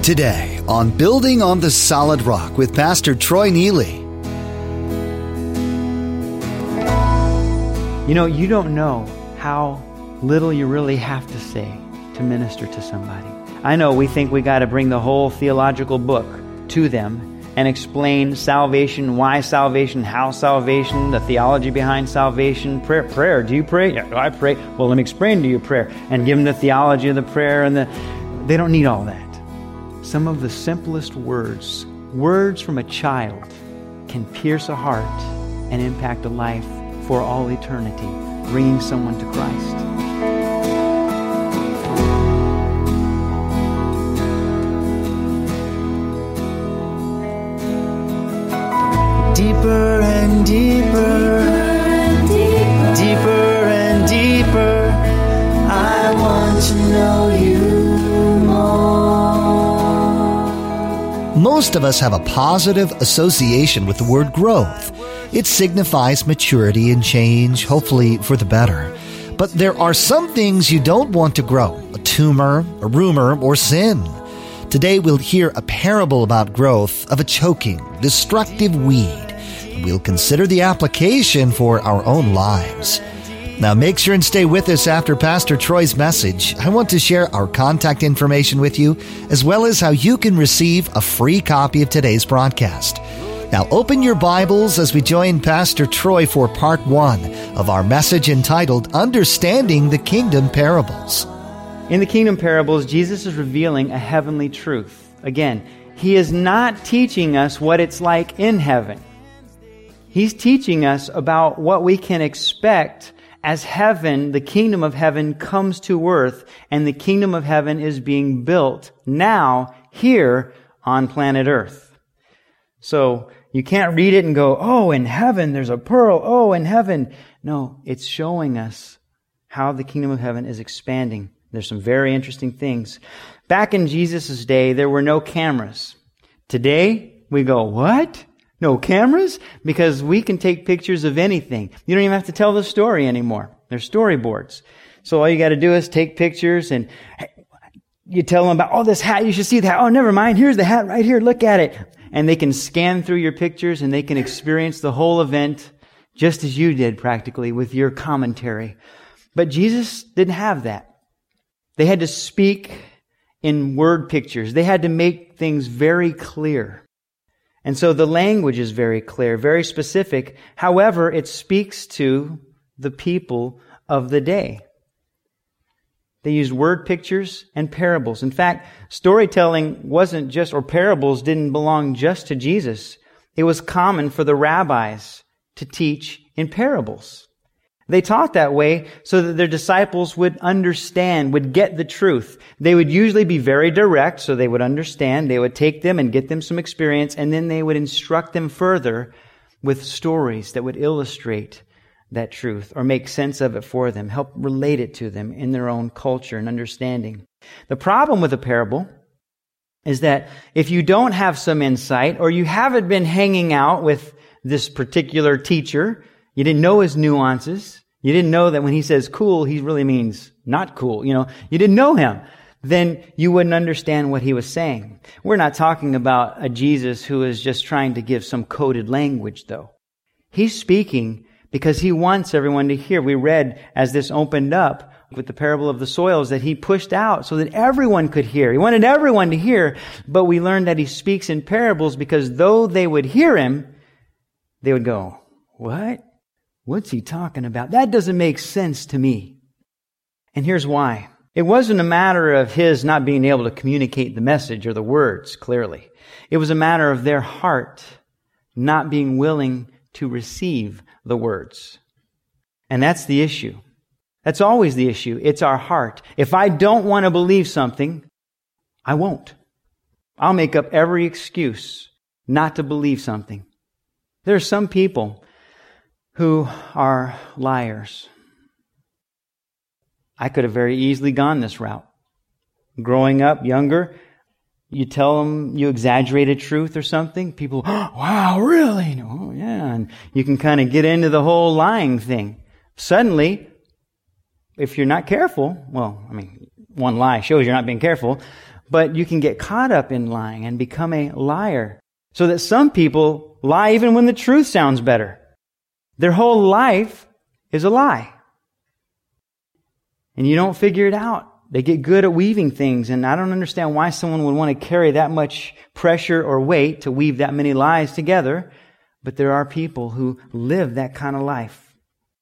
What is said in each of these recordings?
Today on Building on the Solid Rock with Pastor Troy Neely. You know, you don't know how little you really have to say to minister to somebody. I know we think we got to bring the whole theological book to them and explain salvation, why salvation, how salvation, the theology behind salvation, prayer. Do you pray? Yeah, I pray. Well, let me explain to you prayer and give them the theology of the prayer they don't need all that. Some of the simplest words from a child, can pierce a heart and impact a life for all eternity, bringing someone to Christ. Deeper and deeper, deeper and deeper, I want to know you more. Most of us have a positive association with the word growth. It signifies maturity and change, hopefully for the better. But there are some things you don't want to grow: a tumor, a rumor, or sin. Today we'll hear a parable about growth of a choking, destructive weed. We'll consider the application for our own lives. Now make sure and stay with us after Pastor Troy's message. I want to share our contact information with you, as well as how you can receive a free copy of today's broadcast. Now open your Bibles as we join Pastor Troy for part 1 of our message entitled Understanding the Kingdom Parables. In the Kingdom Parables, Jesus is revealing a heavenly truth. Again, He is not teaching us what it's like in heaven. He's teaching us about what we can expect as heaven, the kingdom of heaven, comes to earth, and the kingdom of heaven is being built now, here on planet Earth. So you can't read it and go, oh, in heaven there's a pearl, oh, in heaven. No, it's showing us how the kingdom of heaven is expanding. There's some very interesting things. Back in Jesus' day, there were no cameras. Today, we go, what? No cameras? Because we can take pictures of anything. You don't even have to tell the story anymore. There's storyboards. So all you got to do is take pictures and you tell them about, oh, this hat, you should see the hat. Oh, never mind. Here's the hat right here. Look at it. And they can scan through your pictures and they can experience the whole event just as you did practically with your commentary. But Jesus didn't have that. They had to speak in word pictures. They had to make things very clear. And so the language is very clear, very specific. However, it speaks to the people of the day. They used word pictures and parables. In fact, storytelling wasn't just, or parables didn't belong just to Jesus. It was common for the rabbis to teach in parables. They taught that way so that their disciples would understand, would get the truth. They would usually be very direct, so they would understand. They would take them and get them some experience, and then they would instruct them further with stories that would illustrate that truth or make sense of it for them, help relate it to them in their own culture and understanding. The problem with a parable is that if you don't have some insight or you haven't been hanging out with this particular teacher, you didn't know his nuances. You didn't know that when he says cool, he really means not cool. You didn't know him. Then you wouldn't understand what he was saying. We're not talking about a Jesus who is just trying to give some coded language, though. He's speaking because he wants everyone to hear. We read as this opened up with the parable of the soils that he pushed out so that everyone could hear. He wanted everyone to hear, but we learned that he speaks in parables because though they would hear him, they would go, what? What's he talking about? That doesn't make sense to me. And here's why. It wasn't a matter of his not being able to communicate the message or the words clearly. It was a matter of their heart not being willing to receive the words. And that's the issue. That's always the issue. It's our heart. If I don't want to believe something, I won't. I'll make up every excuse not to believe something. There are some people who are liars. I could have very easily gone this route. Growing up, younger, you tell them you exaggerated truth or something, people, oh, wow, really? Oh, yeah. And you can kind of get into the whole lying thing. Suddenly, if you're not careful, one lie shows you're not being careful, But you can get caught up in lying and become a liar. So that some people lie even when the truth sounds better. Their whole life is a lie. And you don't figure it out. They get good at weaving things, and I don't understand why someone would want to carry that much pressure or weight to weave that many lies together, but there are people who live that kind of life.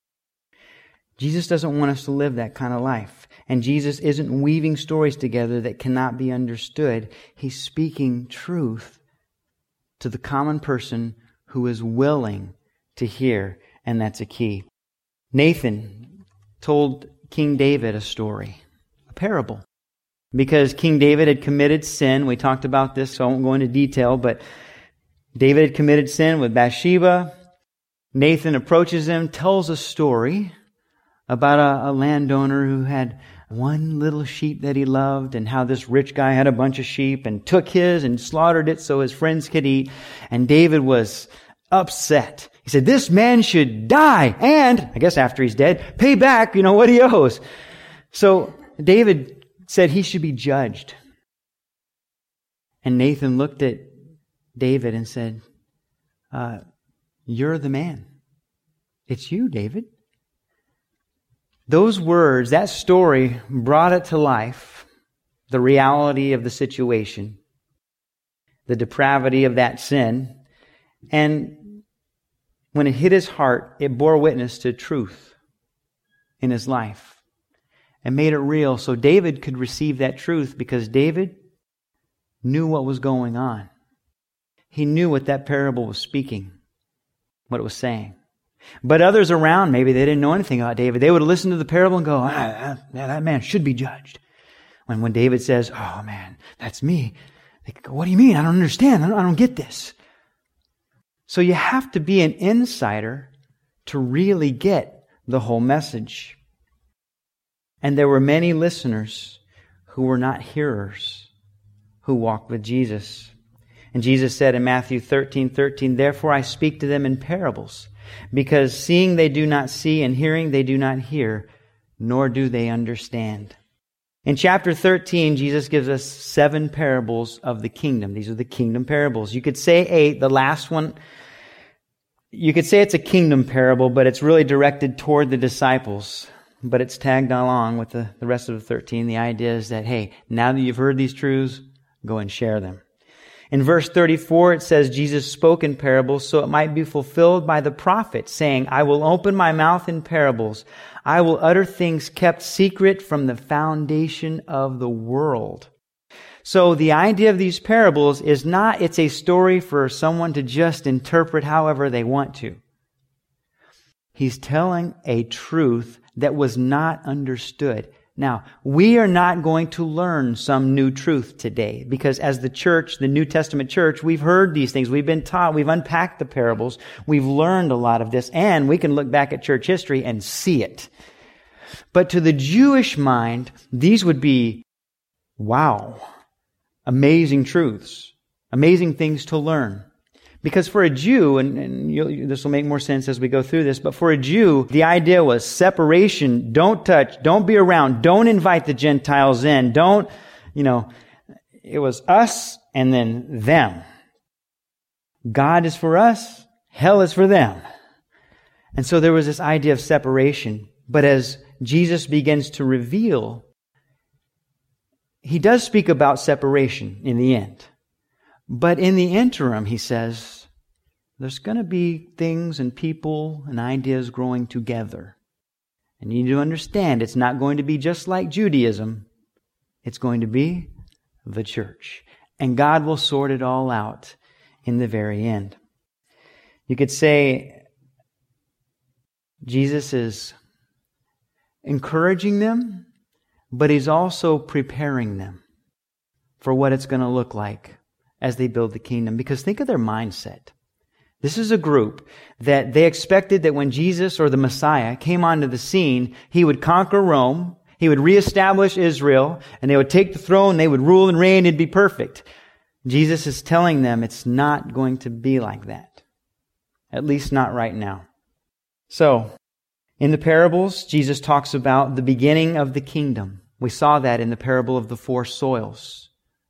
Jesus doesn't want us to live that kind of life, and Jesus isn't weaving stories together that cannot be understood. He's speaking truth to the common person who is willing to hear, and that's a key. Nathan told King David a story. Parable. Because King David had committed sin. We talked about this, so I won't go into detail, but David had committed sin with Bathsheba. Nathan approaches him, tells a story about a landowner who had one little sheep that he loved, and how this rich guy had a bunch of sheep and took his and slaughtered it so his friends could eat. And David was upset. He said, this man should die, and, I guess after he's dead, pay back, what he owes. So David said he should be judged. And Nathan looked at David and said, you're the man. It's you, David. Those words, that story, brought it to life, the reality of the situation, the depravity of that sin. And when it hit his heart, it bore witness to truth in his life. And made it real so David could receive that truth, because David knew what was going on. He knew what that parable was speaking, what it was saying. But others around, maybe they didn't know anything about David. They would listen to the parable and go, that man should be judged. When David says, oh man, that's me. They go, what do you mean? I don't understand. I don't get this. So you have to be an insider to really get the whole message. And there were many listeners who were not hearers, who walked with Jesus. And Jesus said in Matthew 13:13, therefore I speak to them in parables, because seeing they do not see, and hearing they do not hear, nor do they understand. In chapter 13, Jesus gives us 7 parables of the kingdom. These are the kingdom parables. You could say 8, the last one, you could say it's a kingdom parable, but it's really directed toward the disciples. But it's tagged along with the rest of the 13. The idea is that, hey, now that you've heard these truths, go and share them. In verse 34, it says, Jesus spoke in parables so it might be fulfilled by the prophet, saying, I will open my mouth in parables. I will utter things kept secret from the foundation of the world. So the idea of these parables is not, it's a story for someone to just interpret however they want to. He's telling a truth that was not understood. Now, we are not going to learn some new truth today, because as the church, the New Testament church, we've heard these things. We've been taught, we've unpacked the parables, we've learned a lot of this, and we can look back at church history and see it. But to the Jewish mind, these would be, wow, amazing truths, amazing things to learn. Because for a Jew, and this will make more sense as we go through this, but for a Jew, the idea was separation, don't touch, don't be around, don't invite the Gentiles in, it was us and then them. God is for us, hell is for them. And so there was this idea of separation. But as Jesus begins to reveal, He does speak about separation in the end. But in the interim, He says, there's going to be things and people and ideas growing together. And you need to understand, it's not going to be just like Judaism. It's going to be the church. And God will sort it all out in the very end. You could say Jesus is encouraging them, but He's also preparing them for what it's going to look like as they build the kingdom. Because think of their mindset. This is a group that they expected that when Jesus or the Messiah came onto the scene, He would conquer Rome, He would reestablish Israel, and they would take the throne, they would rule and reign, it'd be perfect. Jesus is telling them it's not going to be like that. At least not right now. So, in the parables, Jesus talks about the beginning of the kingdom. We saw that in the parable of the 4 soils.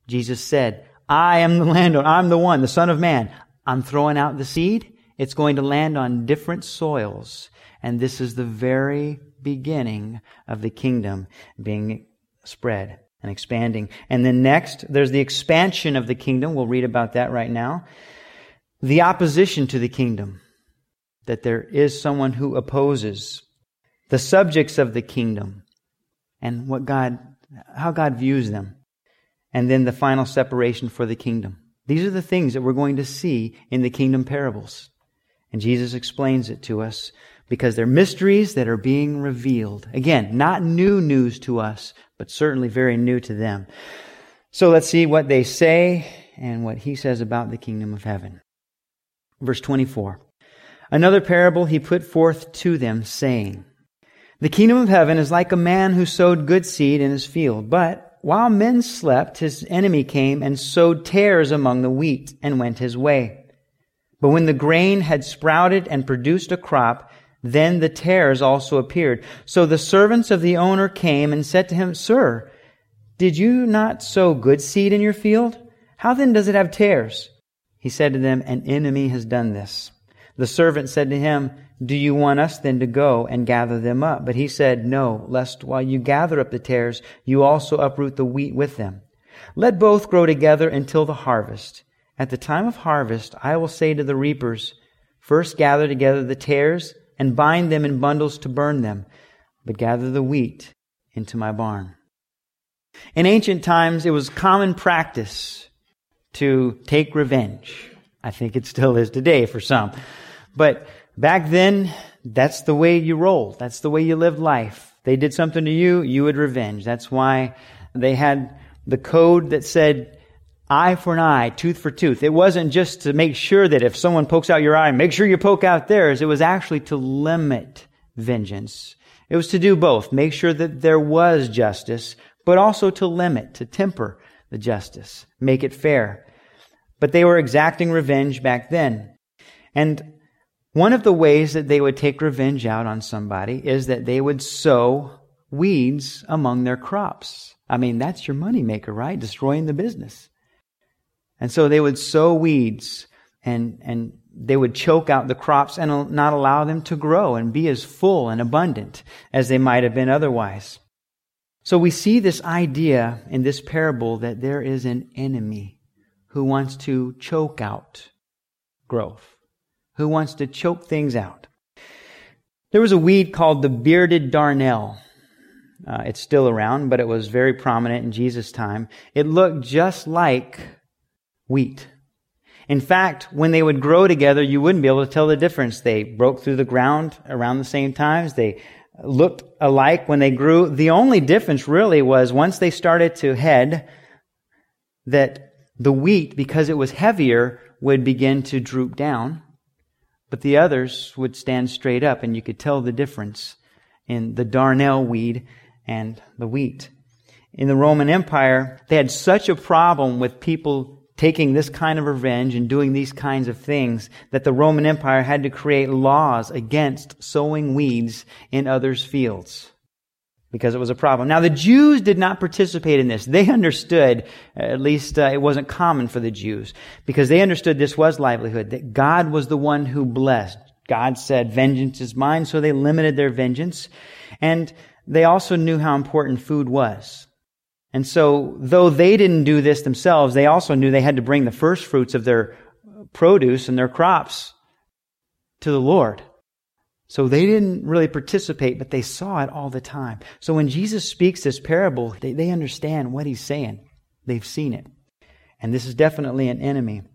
Jesus said, I am the landowner. I'm the one, the Son of Man. I'm throwing out the seed. It's going to land on different soils. And this is the very beginning of the kingdom being spread and expanding. And then next, there's the expansion of the kingdom. We'll read about that right now. The opposition to the kingdom, that there is someone who opposes. The subjects of the kingdom and how God views them. And then the final separation for the kingdom. These are the things that we're going to see in the kingdom parables. And Jesus explains it to us because they're mysteries that are being revealed. Again, not new news to us, but certainly very new to them. So let's see what they say and what he says about the kingdom of heaven. Verse 24. Another parable he put forth to them, saying, The kingdom of heaven is like a man who sowed good seed in his field. But while men slept, his enemy came and sowed tares among the wheat and went his way. But when the grain had sprouted and produced a crop, then the tares also appeared. So the servants of the owner came and said to him, Sir, did you not sow good seed in your field? How then does it have tares? He said to them, An enemy has done this. The servant said to him, Do you want us then to go and gather them up? But he said, No, lest while you gather up the tares, you also uproot the wheat with them. Let both grow together until the harvest. At the time of harvest, I will say to the reapers, First gather together the tares and bind them in bundles to burn them, but gather the wheat into my barn. In ancient times, it was common practice to take revenge. I think it still is today for some. But back then, that's the way you rolled. That's the way you lived life. They did something to you, you would revenge. That's why they had the code that said, eye for an eye, tooth for tooth. It wasn't just to make sure that if someone pokes out your eye, make sure you poke out theirs. It was actually to limit vengeance. It was to do both. Make sure that there was justice, but also to limit, to temper the justice. Make it fair. But they were exacting revenge back then. And one of the ways that they would take revenge out on somebody is that they would sow weeds among their crops. I mean, that's your moneymaker, right? Destroying the business. And so they would sow weeds and they would choke out the crops and not allow them to grow and be as full and abundant as they might have been otherwise. So we see this idea in this parable that there is an enemy who wants to choke out growth, who wants to choke things out. There was a weed called the bearded darnel. It's still around, but it was very prominent in Jesus' time. It looked just like wheat. In fact, when they would grow together, you wouldn't be able to tell the difference. They broke through the ground around the same times. They looked alike when they grew. The only difference really was once they started to head, that the wheat, because it was heavier, would begin to droop down, but the others would stand straight up, and you could tell the difference in the darnel weed and the wheat. In the Roman Empire, they had such a problem with people taking this kind of revenge and doing these kinds of things that the Roman Empire had to create laws against sowing weeds in others' fields because it was a problem. Now, the Jews did not participate in this. They understood, at least it wasn't common for the Jews, because they understood this was livelihood, that God was the one who blessed. God said, vengeance is mine, so they limited their vengeance. And they also knew how important food was. And so, though they didn't do this themselves, they also knew they had to bring the first fruits of their produce and their crops to the Lord. So they didn't really participate, but they saw it all the time. So when Jesus speaks this parable, they understand what He's saying. They've seen it. And this is definitely an enemy.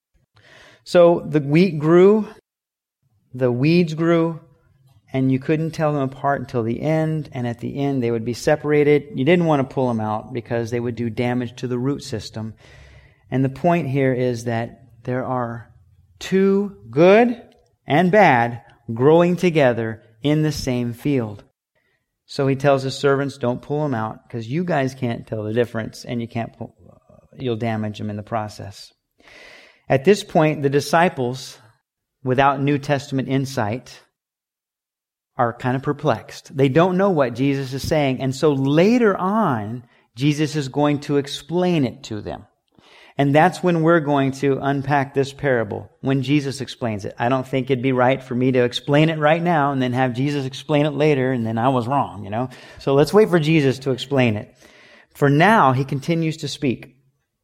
So the wheat grew, the weeds grew, and you couldn't tell them apart until the end, and at the end they would be separated. You didn't want to pull them out because they would do damage to the root system. And the point here is that there are two good and bad growing together in the same field. So He tells His servants, don't pull them out because you guys can't tell the difference and you'll damage them in the process. At this point, the disciples, without New Testament insight, are kind of perplexed. They don't know what Jesus is saying. And so later on Jesus is going to explain it to them. And that's when we're going to unpack this parable, when Jesus explains it. I don't think it'd be right for me to explain it right now and then have Jesus explain it later, and then I was wrong, So let's wait for Jesus to explain it. For now, he continues to speak.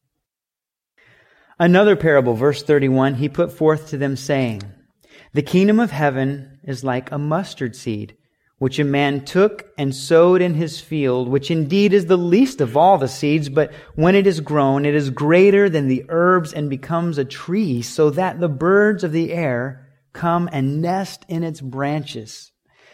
Another parable, verse 31, he put forth to them, saying, "The kingdom of heaven is like a mustard seed, which a man took and sowed in his field, which indeed is the least of all the seeds, but when it is grown, it is greater than the herbs and becomes a tree, so that the birds of the air come and nest in its branches."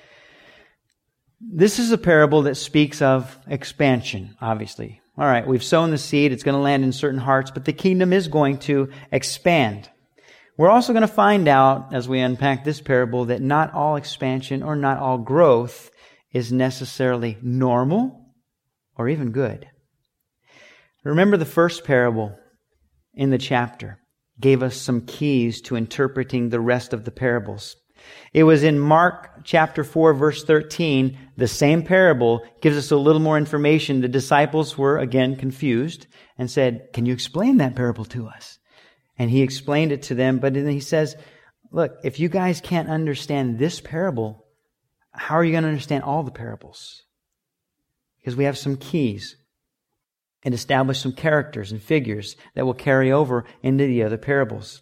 This is a parable that speaks of expansion, obviously. All right, we've sown the seed, it's going to land in certain hearts, but the kingdom is going to expand. We're also going to find out, as we unpack this parable, that not all expansion or not all growth is necessarily normal or even good. Remember, the first parable in the chapter gave us some keys to interpreting the rest of the parables. It was in Mark chapter 4, verse 13, the same parable gives us a little more information. The disciples were, again, confused and said, "Can you explain that parable to us?" And he explained it to them, but then he says, "Look, if you guys can't understand this parable, how are you going to understand all the parables?" Because we have some keys and establish some characters and figures that will carry over into the other parables.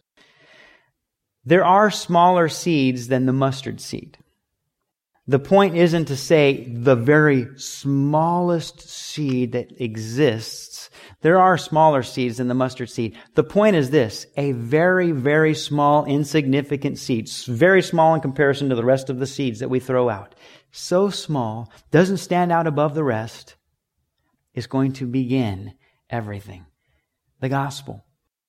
There are smaller seeds than the mustard seed. The point isn't to say the very smallest seed that exists. There are smaller seeds than the mustard seed. The point is this: a very, very small, insignificant seed, very small in comparison to the rest of the seeds that we throw out. So small, doesn't stand out above the rest, is going to begin everything. The gospel.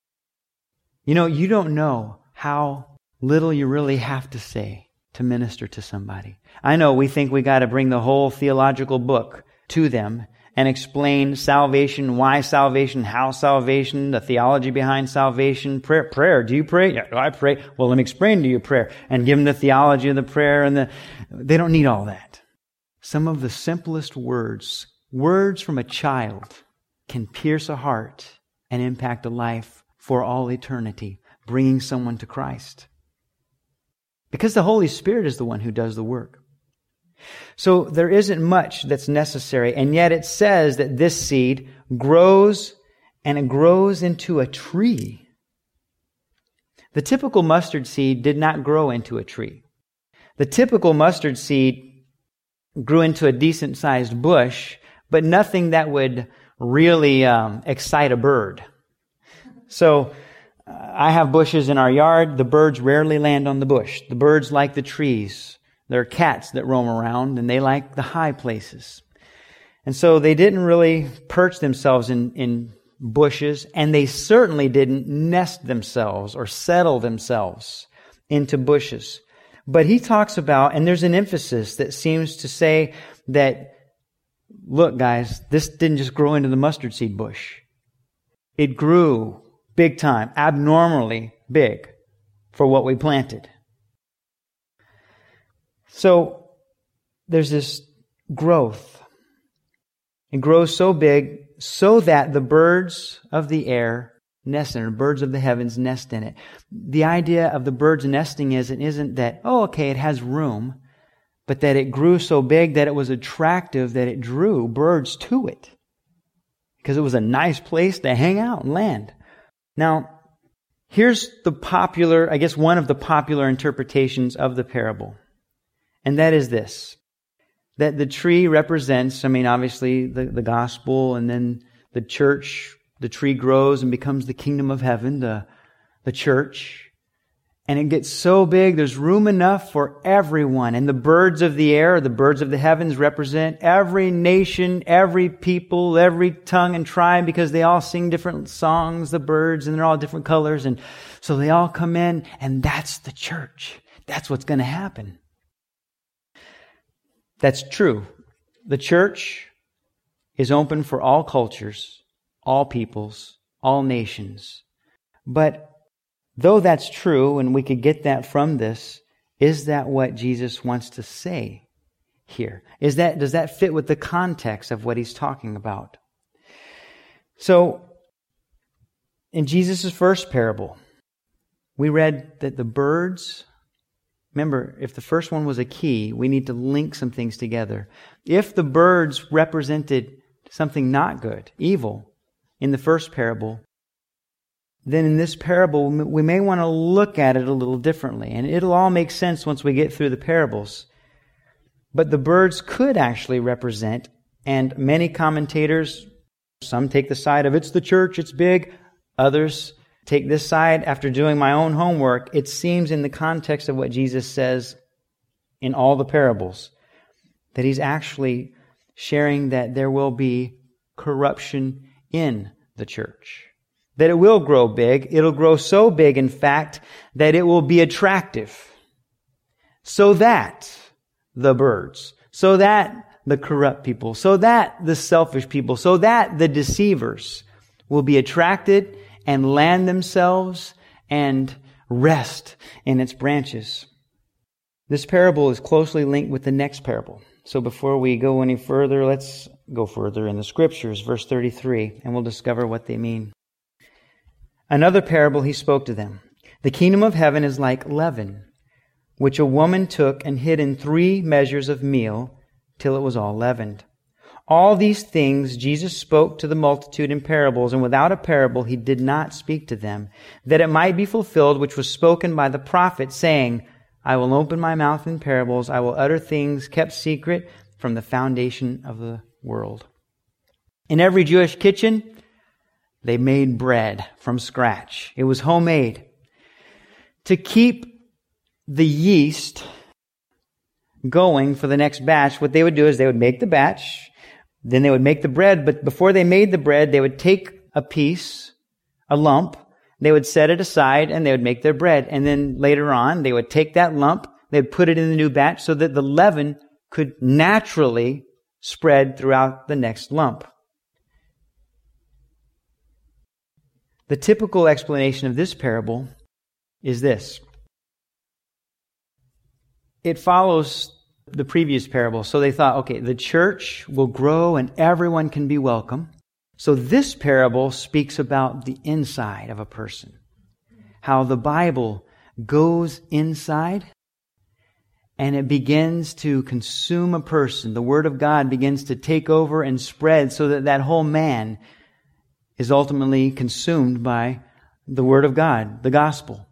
You don't know how little you really have to say to minister to somebody. I know we think we got to bring the whole theological book to them and explain salvation, why salvation, how salvation, the theology behind salvation, prayer. Do you pray? Yeah, I pray. Well, let me explain to you prayer and give them the theology of the prayer they don't need all that. Some of the simplest words from a child can pierce a heart and impact a life for all eternity, bringing someone to Christ. Because the Holy Spirit is the one who does the work. So there isn't much that's necessary, and yet it says that this seed grows, and it grows into a tree. The typical mustard seed did not grow into a tree. The typical mustard seed grew into a decent-sized bush, but nothing that would really excite a bird. So I have bushes in our yard. The birds rarely land on the bush. The birds like the trees. There are cats that roam around, and they like the high places. And so they didn't really perch themselves in bushes, and they certainly didn't nest themselves or settle themselves into bushes. But he talks about, and there's an emphasis that seems to say that, look guys, this didn't just grow into the mustard seed bush. It grew big time, abnormally big for what we planted. So there's this growth. It grows so big so that the birds of the air nest in it, or birds of the heavens nest in it. The idea of the birds nesting isn't that, it has room, but that it grew so big that it was attractive that it drew birds to it. Because it was a nice place to hang out and land. Now, here's one of the popular interpretations of the parable. And that is this: that the tree represents, obviously the gospel, and then the church, the tree grows and becomes the kingdom of heaven, the church. And it gets so big, there's room enough for everyone. And the birds of the air, the birds of the heavens, represent every nation, every people, every tongue and tribe, because they all sing different songs, the birds, and they're all different colors. And so they all come in, and that's the church. That's what's going to happen. That's true. The church is open for all cultures, all peoples, all nations. But though that's true, and we could get that from this, is that what Jesus wants to say here? Does that fit with the context of what he's talking about? So, in Jesus' first parable, we read that the birds, remember, if the first one was a key, we need to link some things together. If the birds represented something not good, evil, in the first parable, then in this parable, we may want to look at it a little differently. And it'll all make sense once we get through the parables. But the birds could actually represent, and many commentators, some take the side of it's the church, it's big. Others take this side. After doing my own homework, it seems in the context of what Jesus says in all the parables, that He's actually sharing that there will be corruption in the church. That it will grow big. It'll grow so big, in fact, that it will be attractive. So that the birds, so that the corrupt people, so that the selfish people, so that the deceivers will be attracted and land themselves and rest in its branches. This parable is closely linked with the next parable. So before we go any further, let's go further in the Scriptures, verse 33, and we'll discover what they mean. Another parable He spoke to them. The kingdom of heaven is like leaven, which a woman took and hid in 3 measures of meal till it was all leavened. All these things Jesus spoke to the multitude in parables, and without a parable He did not speak to them, that it might be fulfilled which was spoken by the prophet, saying, I will open my mouth in parables, I will utter things kept secret from the foundation of the world. In every Jewish kitchen, they made bread from scratch. It was homemade. To keep the yeast going for the next batch, what they would do is they would make the batch, then they would make the bread, but before they made the bread, they would take a piece, a lump, they would set it aside, and they would make their bread. And then later on, they would take that lump, they would put it in the new batch so that the leaven could naturally spread throughout the next lump. The typical explanation of this parable is this. It follows the previous parable. So they thought, okay, the church will grow and everyone can be welcome. So this parable speaks about the inside of a person. How the Bible goes inside and it begins to consume a person. The Word of God begins to take over and spread so that that whole man is ultimately consumed by the Word of God, the gospel.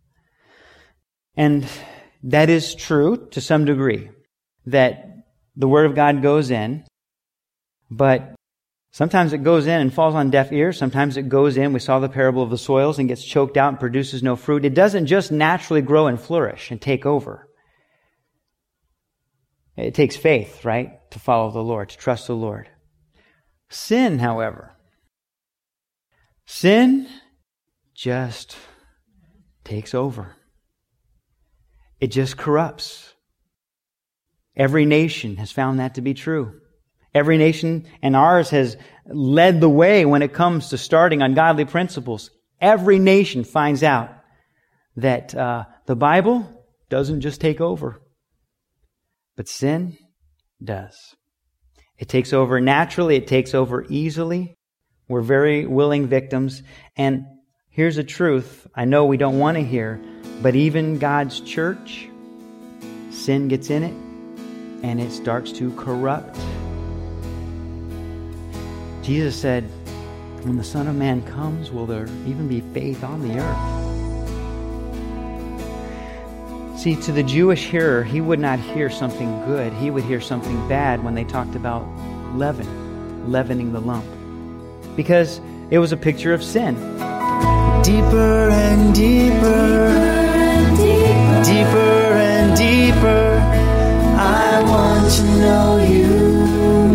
And that is true to some degree, that the Word of God goes in, but sometimes it goes in and falls on deaf ears. Sometimes it goes in, we saw the parable of the soils, and gets choked out and produces no fruit. It doesn't just naturally grow and flourish and take over. It takes faith, right, to follow the Lord, to trust the Lord. Sin, however, sin just takes over. It just corrupts. Every nation has found that to be true. Every nation, and ours, has led the way when it comes to starting on godly principles. Every nation finds out that the Bible doesn't just take over, but sin does. It takes over naturally. It takes over easily. We're very willing victims. And here's the truth I know we don't want to hear, but even God's church, sin gets in it and it starts to corrupt. Jesus said, when the Son of Man comes, will there even be faith on the earth? See, to the Jewish hearer, he would not hear something good. He would hear something bad when they talked about leavening the lump. Because it was a picture of sin. Deeper and deeper, deeper and deeper, I want to know you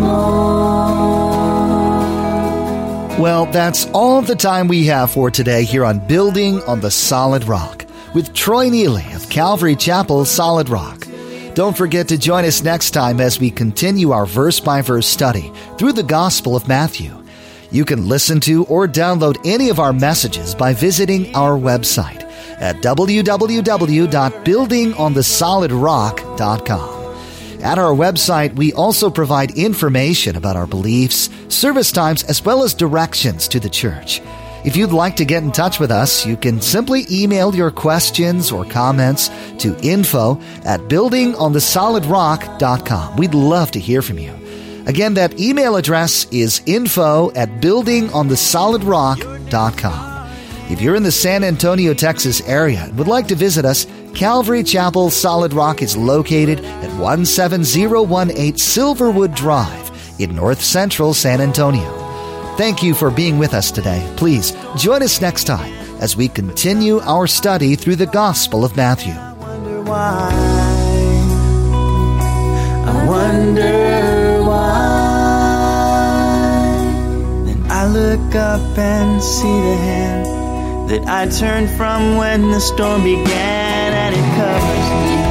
more. Well, that's all the time we have for today here on Building on the Solid Rock with Troy Neely of Calvary Chapel, Solid Rock. Don't forget to join us next time as we continue our verse-by-verse study through the Gospel of Matthew. You can listen to or download any of our messages by visiting our website at www.buildingonthesolidrock.com. At our website, we also provide information about our beliefs, service times, as well as directions to the church. If you'd like to get in touch with us, you can simply email your questions or comments to info@buildingonthesolidrock.com. We'd love to hear from you. Again, that email address is info@buildingonthesolidrock.com. If you're in the San Antonio, Texas area and would like to visit us, Calvary Chapel Solid Rock is located at 17018 Silverwood Drive in North Central San Antonio. Thank you for being with us today. Please join us next time as we continue our study through the Gospel of Matthew. I wonder why. Then I look up and see the hand that I turned from when the storm began, and it covers me.